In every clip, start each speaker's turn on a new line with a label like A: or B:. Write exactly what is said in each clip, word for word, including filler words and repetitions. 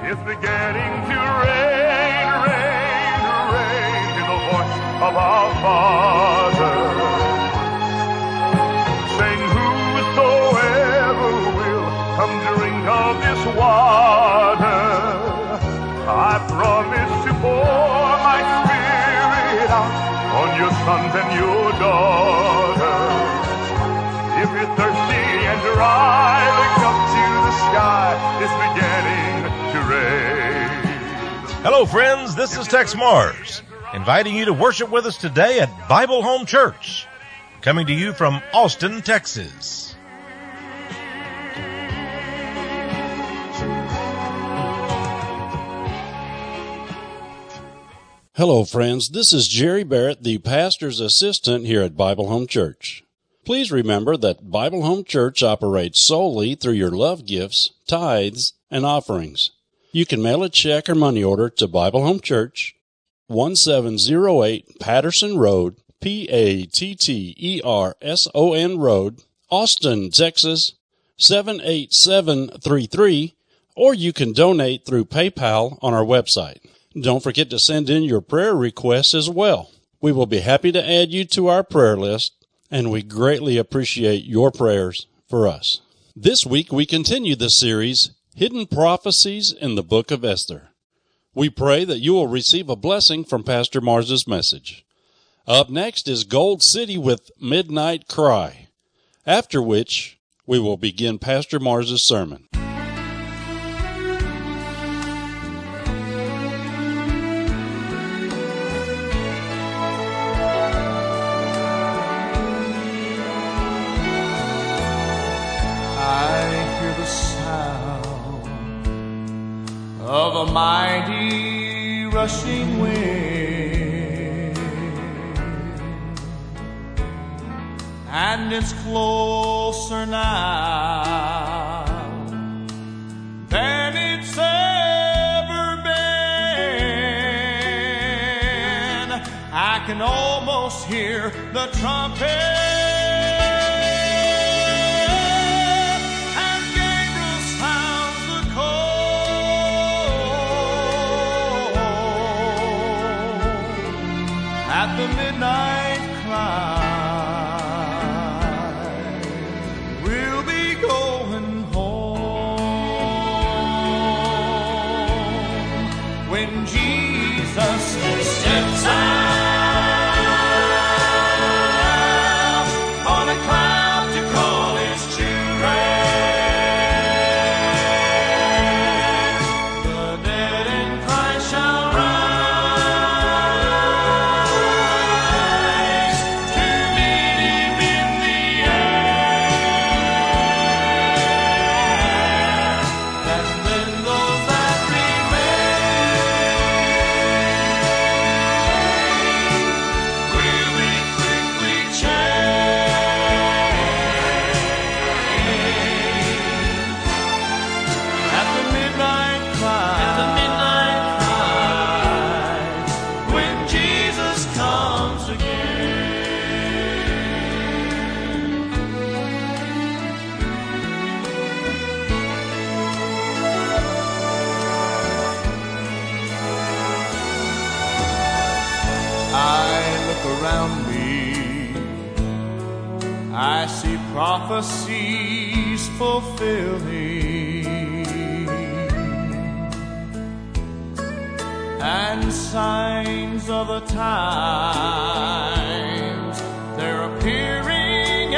A: It's beginning to rain, rain, rain, to the voice of our Father, saying, whosoever will come drink of this water, I promise to pour my Spirit out on your sons and your daughters. If you're thirsty and dry, look up to the sky. It's beginning to rain.
B: Hello, friends. This is Tex Mars, inviting you to worship with us today at Bible Home Church, coming to you from Austin, Texas.
C: Hello, friends. This is Jerry Barrett, the pastor's assistant here at Bible Home Church. Please remember that Bible Home Church operates solely through your love gifts, tithes, and offerings. You can mail a check or money order to Bible Home Church, one seven zero eight Patterson Road, P A T T E R S O N Road, Austin, Texas, seven eight seven three three, or you can donate through PayPal on our website. Don't forget to send in your prayer requests as well. We will be happy to add you to our prayer list, and we greatly appreciate your prayers for us. This week we continue the series, Hidden Prophecies in the Book of Esther. We pray that you will receive a blessing from Pastor Mars's message. Up next is Gold City with Midnight Cry, after which we will begin Pastor Mars's sermon.
D: Of a mighty rushing wind, and it's closer now than it's ever been. I can almost hear the trumpet. The midnight cry, we'll be going home when Jesus steps out on a cloud to call his children. The dead in Christ shall rise. I see prophecies fulfilling and signs of the times. They're appearing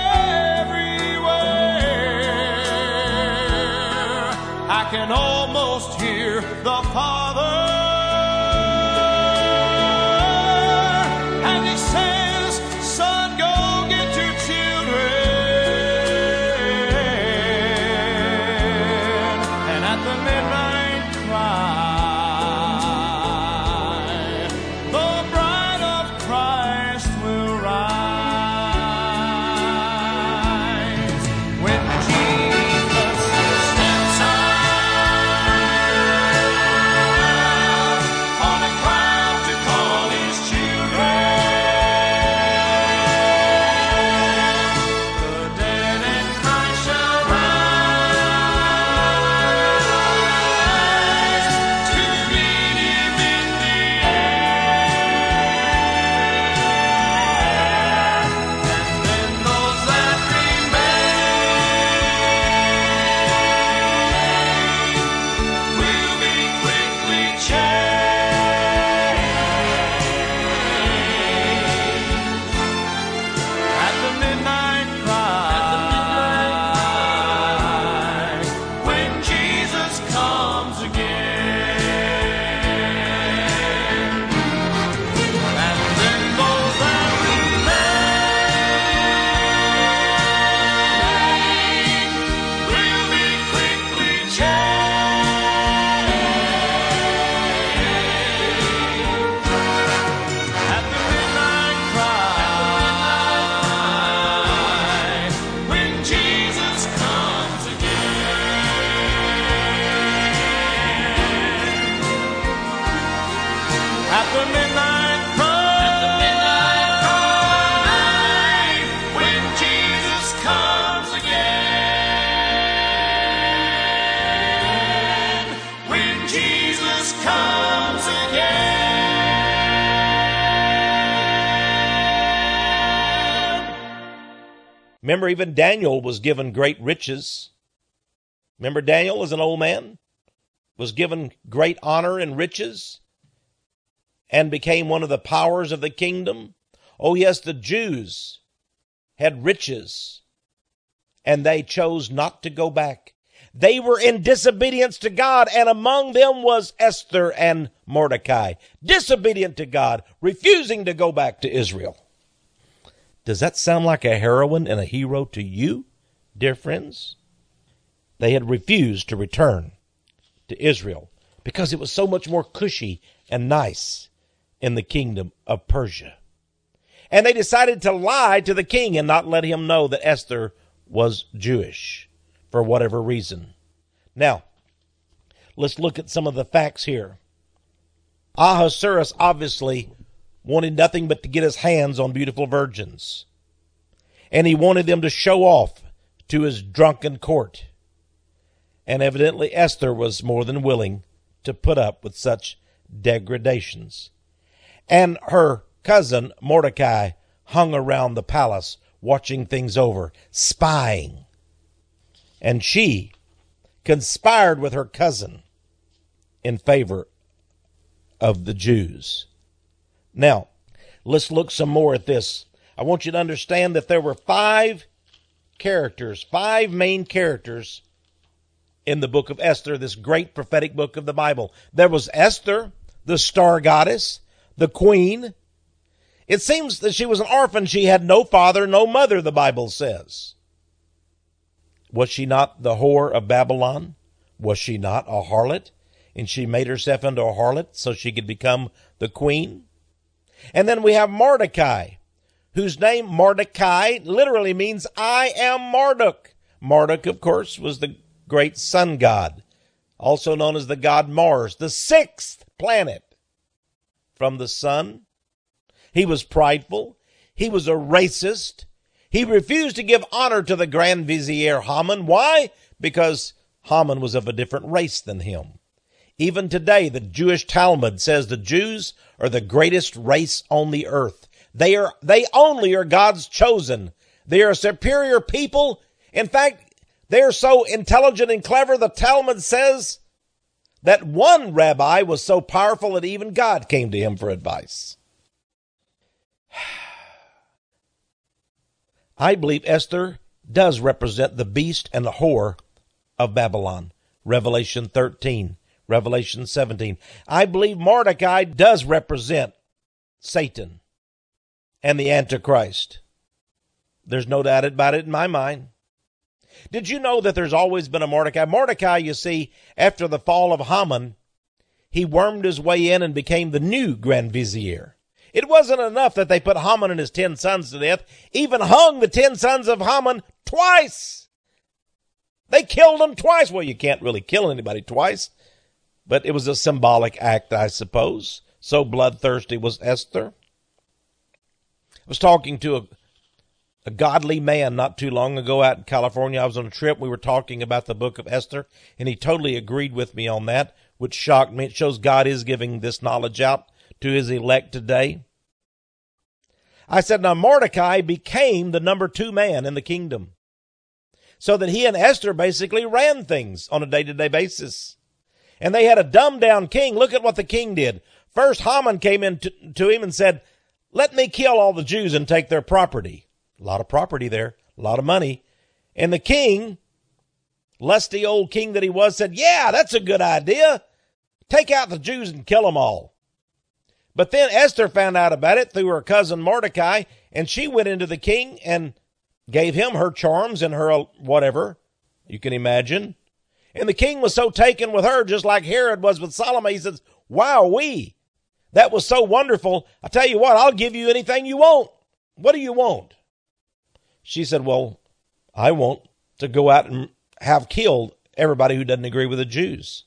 D: everywhere. I can almost hear the Father, and he says, son, go get your children. And at the midnight cry, the bride of Christ will rise. When Jesus steps out the midnight cry, at the midnight cry, when Jesus comes again, when Jesus comes again.
E: Remember, even Daniel was given great riches. Remember, Daniel as an old man was given great honor and riches and became one of the powers of the kingdom. Oh, yes, the Jews had riches, and they chose not to go back. They were in disobedience to God, and among them was Esther and Mordecai, disobedient to God, refusing to go back to Israel. Does that sound like a heroine and a hero to you, dear friends? They had refused to return to Israel because it was so much more cushy and nice in the kingdom of Persia. And they decided to lie to the king and not let him know that Esther was Jewish for whatever reason. Now, let's look at some of the facts here. Ahasuerus obviously wanted nothing but to get his hands on beautiful virgins. And he wanted them to show off to his drunken court. And evidently Esther was more than willing to put up with such degradations. And her cousin Mordecai hung around the palace watching things over, spying. And she conspired with her cousin in favor of the Jews. Now, let's look some more at this. I want you to understand that there were five characters, five main characters in the book of Esther, this great prophetic book of the Bible. There was Esther, the star goddess, the queen. It seems that she was an orphan. She had no father, no mother, the Bible says. Was she not the whore of Babylon? Was she not a harlot? And she made herself into a harlot so she could become the queen. And then we have Mordecai, whose name Mordecai literally means I am Marduk. Marduk, of course, was the great sun god, also known as the god Mars, the sixth planet from the sun. He was prideful. He was a racist. He refused to give honor to the Grand Vizier Haman. Why? Because Haman was of a different race than him. Even today, the Jewish Talmud says the Jews are the greatest race on the earth. They are, they only are God's chosen. They are a superior people. In fact, they are so intelligent and clever, the Talmud says that one rabbi was so powerful that even God came to him for advice. I believe Esther does represent the beast and the whore of Babylon. Revelation thirteen, Revelation seventeen. I believe Mordecai does represent Satan and the Antichrist. There's no doubt about it in my mind. Did you know that there's always been a Mordecai? Mordecai, you see, after the fall of Haman, he wormed his way in and became the new Grand Vizier. It wasn't enough that they put Haman and his ten sons to death, even hung the ten sons of Haman twice. They killed them twice. Well, you can't really kill anybody twice, but it was a symbolic act, I suppose. So bloodthirsty was Esther. I was talking to a A godly man not too long ago out in California. I was on a trip. We were talking about the book of Esther, and he totally agreed with me on that, which shocked me. It shows God is giving this knowledge out to his elect today. I said, now Mordecai became the number two man in the kingdom, so that he and Esther basically ran things on a day-to-day basis. And they had a dumbed-down king. Look at what the king did. First, Haman came in to, to him and said, let me kill all the Jews and take their property. A lot of property there, a lot of money. And the king, lusty old king that he was, said, yeah, that's a good idea. Take out the Jews and kill them all. But then Esther found out about it through her cousin Mordecai, and she went into the king and gave him her charms and her whatever, you can imagine. And the king was so taken with her, just like Herod was with Solomon. He says, wow-wee, that was so wonderful. I tell you what, I'll give you anything you want. What do you want? She said, well, I want to go out and have killed everybody who doesn't agree with the Jews.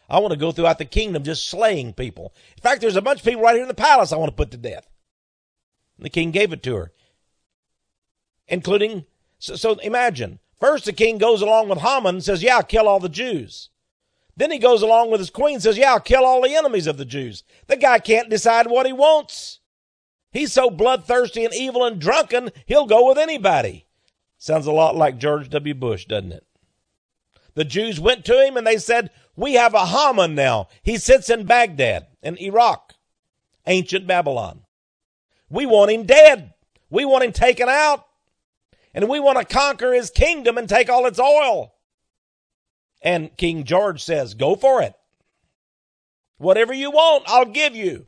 E: I want to go throughout the kingdom just slaying people. In fact, there's a bunch of people right here in the palace I want to put to death. And the king gave it to her. Including, so, so imagine, first the king goes along with Haman and says, yeah, I'll kill all the Jews. Then he goes along with his queen and says, yeah, I'll kill all the enemies of the Jews. The guy can't decide what he wants. He's so bloodthirsty and evil and drunken, he'll go with anybody. Sounds a lot like George W. Bush, doesn't it? The Jews went to him and they said, we have a Haman now. He sits in Baghdad, in Iraq, ancient Babylon. We want him dead. We want him taken out. And we want to conquer his kingdom and take all its oil. And King George says, go for it. Whatever you want, I'll give you.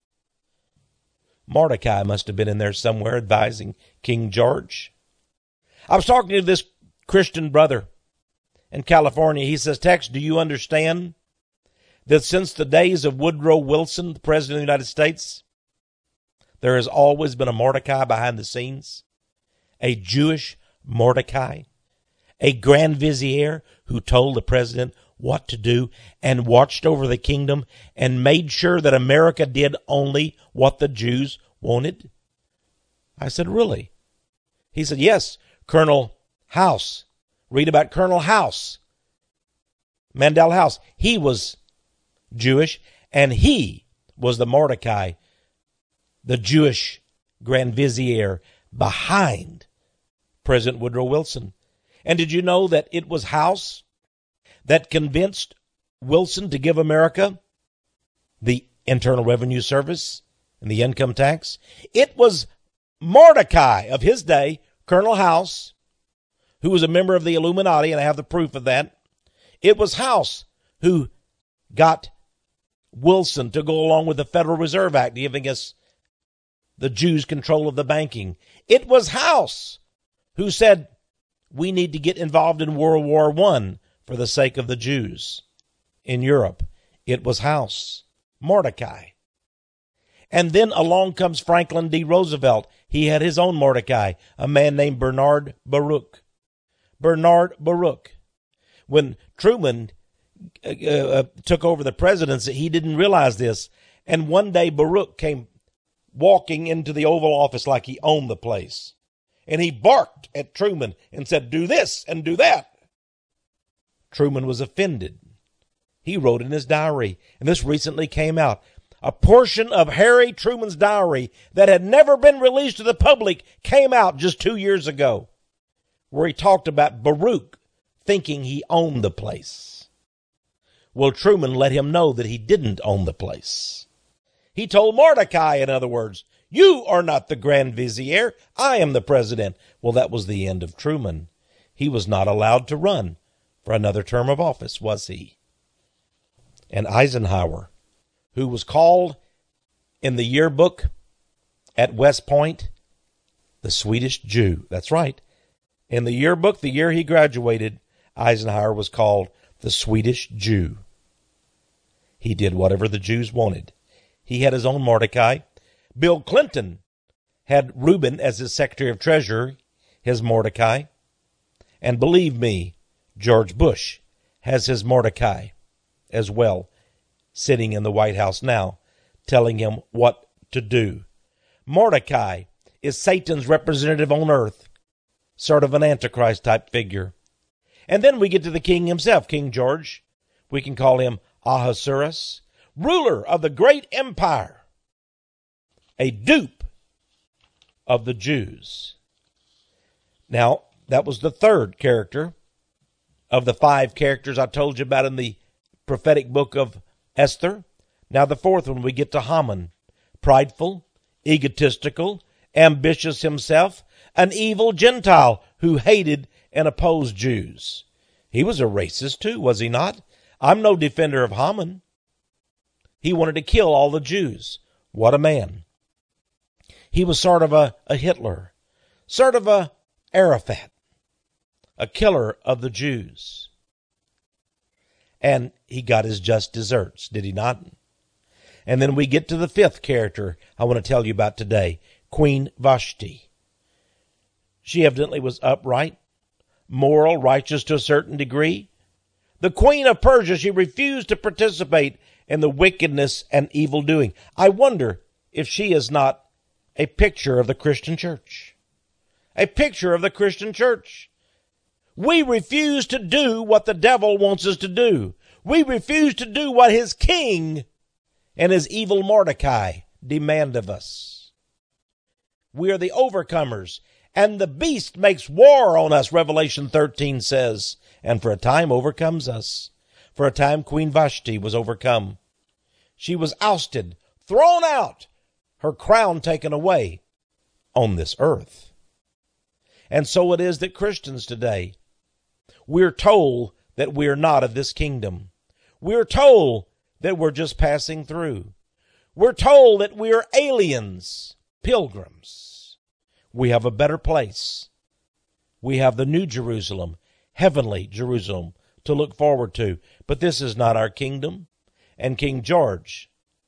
E: Mordecai must have been in there somewhere advising King George. I was talking to this Christian brother in California. He says, Tex, do you understand that since the days of Woodrow Wilson, the President of the United States, there has always been a Mordecai behind the scenes? A Jewish Mordecai, a Grand Vizier who told the president what to do and watched over the kingdom and made sure that America did only what the Jews wanted? I said, really? He said, yes, Colonel House. Read about Colonel House, Mandel House. He was Jewish, and he was the Mordecai, the Jewish Grand Vizier behind President Woodrow Wilson. And did you know that it was House that convinced Wilson to give America the Internal Revenue Service and the income tax? It was Mordecai of his day, Colonel House, who was a member of the Illuminati, and I have the proof of that. It was House who got Wilson to go along with the Federal Reserve Act, giving us the Jews control of the banking. It was House who said, we need to get involved in World War One for the sake of the Jews in Europe. It was House, Mordecai. And then along comes Franklin D. Roosevelt. He had his own Mordecai, a man named Bernard Baruch. Bernard Baruch. When Truman uh, uh, took over the presidency, he didn't realize this. And one day Baruch came walking into the Oval Office like he owned the place. And he barked at Truman and said, do this and do that. Truman was offended. He wrote in his diary, and this recently came out, a portion of Harry Truman's diary that had never been released to the public came out just two years ago, where he talked about Baruch thinking he owned the place. Well, Truman let him know that he didn't own the place. He told Mordecai, in other words, you are not the Grand Vizier. I am the president. Well, that was the end of Truman. He was not allowed to run for another term of office, was he? And Eisenhower, who was called in the yearbook at West Point the Swedish Jew. That's right. In the yearbook, the year he graduated, Eisenhower was called the Swedish Jew. He did whatever the Jews wanted. He had his own Mordecai. Bill Clinton had Reuben as his Secretary of Treasury, his Mordecai. And believe me, George Bush has his Mordecai as well, sitting in the White House now, telling him what to do. Mordecai is Satan's representative on earth, sort of an Antichrist type figure. And then we get to the king himself, King George. We can call him Ahasuerus, ruler of the great empire, a dupe of the Jews. Now, that was the third character of the five characters I told you about in the prophetic book of Esther. Now the fourth one, we get to Haman, prideful, egotistical, ambitious himself, an evil Gentile who hated and opposed Jews. He was a racist too, was he not? I'm no defender of Haman. He wanted to kill all the Jews. What a man. He was sort of a, a Hitler, sort of a Arafat, a killer of the Jews. And he got his just deserts, did he not? And then we get to the fifth character I want to tell you about today, Queen Vashti. She evidently was upright, moral, righteous to a certain degree. The queen of Persia, she refused to participate in the wickedness and evil doing. I wonder if she is not a picture of the Christian church. A picture of the Christian church. We refuse to do what the devil wants us to do. We refuse to do what his king and his evil Mordecai demand of us. We are the overcomers, and the beast makes war on us, Revelation thirteen says, and for a time overcomes us. For a time Queen Vashti was overcome. She was ousted, thrown out, her crown taken away on this earth. And so it is that Christians today, we're told that we're not of this kingdom. We're told that we're just passing through. We're told that we are aliens, pilgrims. We have a better place. We have the New Jerusalem, heavenly Jerusalem, to look forward to. But this is not our kingdom. And King George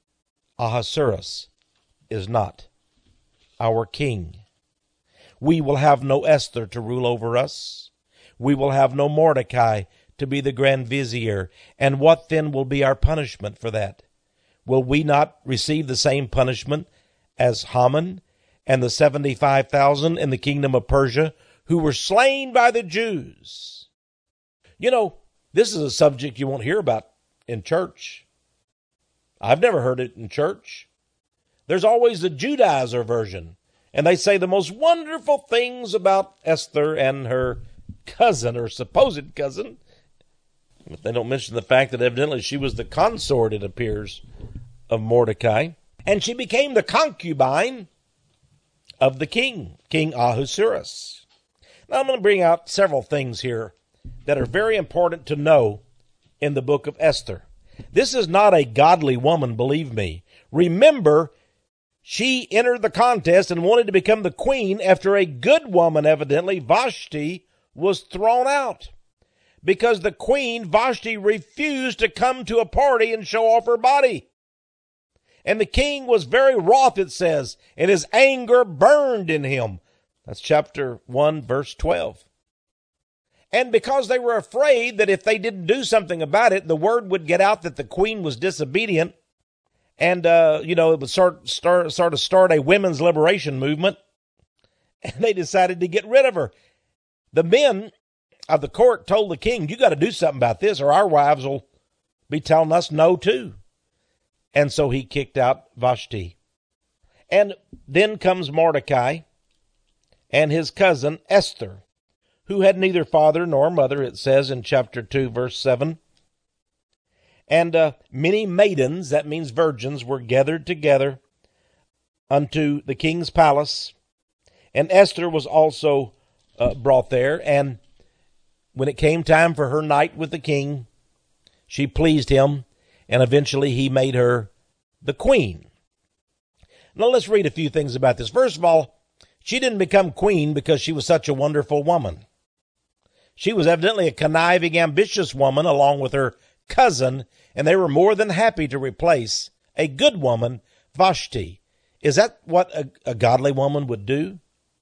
E: Ahasuerus is not our king. We will have no Esther to rule over us. We will have no Mordecai to be the grand vizier. And what then will be our punishment for that? Will we not receive the same punishment as Haman and the seventy-five thousand in the kingdom of Persia who were slain by the Jews? You know, this is a subject you won't hear about in church. I've never heard it in church. There's always the Judaizer version, and they say the most wonderful things about Esther and her cousin, or supposed cousin. But they don't mention the fact that evidently she was the consort, it appears, of Mordecai. And she became the concubine of the king, King Ahasuerus. Now I'm going to bring out several things here that are very important to know in the book of Esther. This is not a godly woman, believe me. Remember, she entered the contest and wanted to become the queen after a good woman, evidently, Vashti, was thrown out. Because the queen, Vashti, refused to come to a party and show off her body. And the king was very wroth, it says, and his anger burned in him. That's chapter one, verse twelve. And because they were afraid that if they didn't do something about it, the word would get out that the queen was disobedient, and, uh, you know, it would start, start, sort of start a women's liberation movement, and they decided to get rid of her. The men of the court told the king, you got to do something about this, or our wives will be telling us no, too. And so he kicked out Vashti. And then comes Mordecai and his cousin Esther, who had neither father nor mother, it says in chapter two, verse seven. And uh, many maidens, that means virgins, were gathered together unto the king's palace. And Esther was also uh, brought there. And when it came time for her night with the king, she pleased him, and eventually he made her the queen. Now let's read a few things about this. First of all, she didn't become queen because she was such a wonderful woman. She was evidently a conniving, ambitious woman along with her cousin, and they were more than happy to replace a good woman, Vashti. Is that what a, a godly woman would do?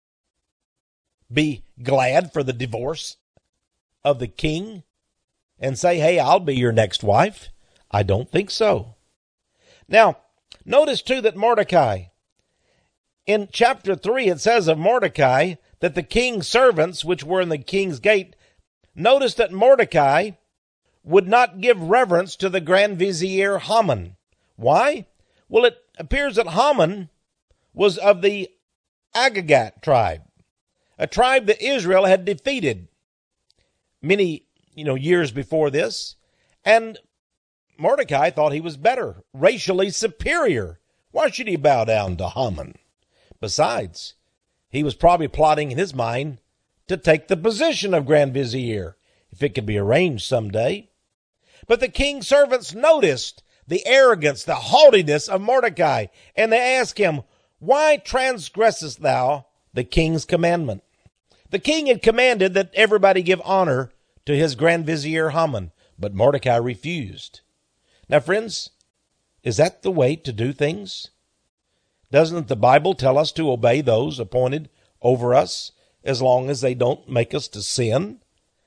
E: Be glad for the divorce of the king and say, hey, I'll be your next wife? I don't think so. Now, notice too that Mordecai, in chapter three, it says of Mordecai that the king's servants, which were in the king's gate, notice that Mordecai would not give reverence to the grand vizier Haman. Why? Well, it appears that Haman was of the Agagite tribe, a tribe that Israel had defeated many, you know, years before this. And Mordecai thought he was better, racially superior. Why should he bow down to Haman? Besides, he was probably plotting in his mind to take the position of grand vizier, if it could be arranged someday. But the king's servants noticed the arrogance, the haughtiness of Mordecai, and they asked him, why transgressest thou the king's commandment? The king had commanded that everybody give honor to his grand vizier Haman, but Mordecai refused. Now, friends, is that the way to do things? Doesn't the Bible tell us to obey those appointed over us as long as they don't make us to sin?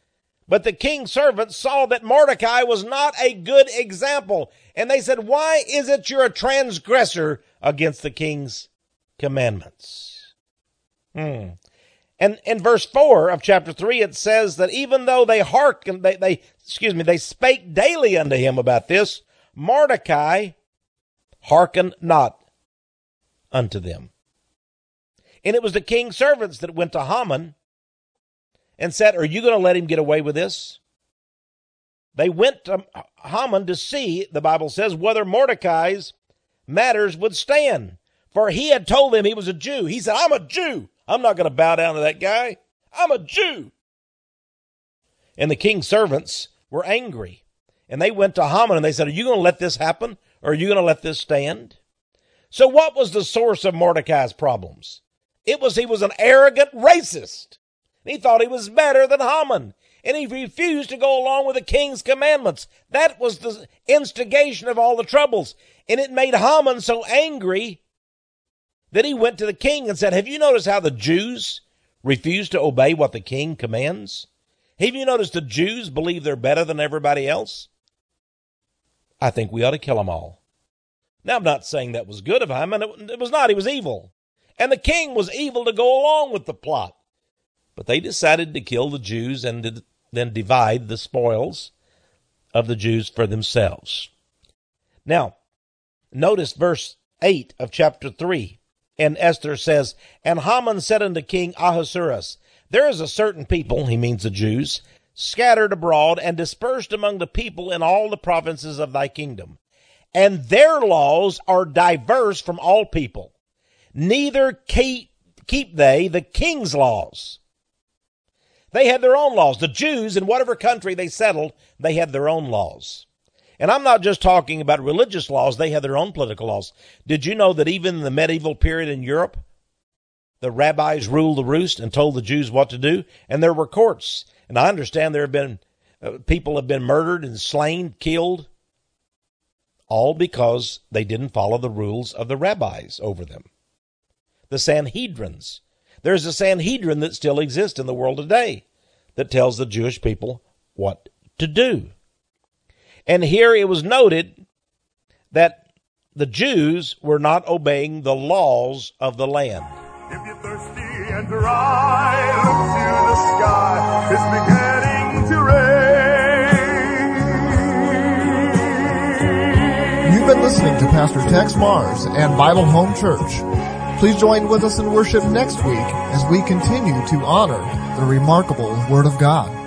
E: But the king's servants saw that Mordecai was not a good example. And they said, why is it you're a transgressor against the king's commandments? Hmm. And in verse four of chapter three, it says that even though they hearkened, they, they, excuse me, they spake daily unto him about this, Mordecai hearkened not unto them. And it was the king's servants that went to Haman and said, are you going to let him get away with this? They went to Haman to see, the Bible says, whether Mordecai's matters would stand. For he had told them he was a Jew. He said, I'm a Jew. I'm not going to bow down to that guy. I'm a Jew. And the king's servants were angry. And they went to Haman and they said, are you going to let this happen? Or are you going to let this stand? So what was the source of Mordecai's problems? It was he was an arrogant racist. He thought he was better than Haman. And he refused to go along with the king's commandments. That was the instigation of all the troubles. And it made Haman so angry that he went to the king and said, have you noticed how the Jews refuse to obey what the king commands? Have you noticed the Jews believe they're better than everybody else? I think we ought to kill them all. Now, I'm not saying that was good of Haman. It was not. He was evil. And the king was evil to go along with the plot. But they decided to kill the Jews and to then divide the spoils of the Jews for themselves. Now, notice verse eight of chapter three. And Esther says, and Haman said unto King Ahasuerus, there is a certain people, he means the Jews, scattered abroad and dispersed among the people in all the provinces of thy kingdom. And their laws are diverse from all people. Neither keep, keep they the king's laws. They had their own laws. The Jews, in whatever country they settled, they had their own laws. And I'm not just talking about religious laws. They had their own political laws. Did you know that even in the medieval period in Europe, the rabbis ruled the roost and told the Jews what to do? And there were courts. And I understand there have been, uh, people have been murdered and slain, killed, all because they didn't follow the rules of the rabbis over them. The Sanhedrins. There's a Sanhedrin that still exists in the world today that tells the Jewish people what to do. And here it was noted that the Jews were not obeying the laws of the land.
A: If you're thirsty and dry, look to the sky. It's beginning to rain.
F: You've been listening to Pastor Tex Mars and Bible Home Church. Please join with us in worship next week as we continue to honor the remarkable Word of God.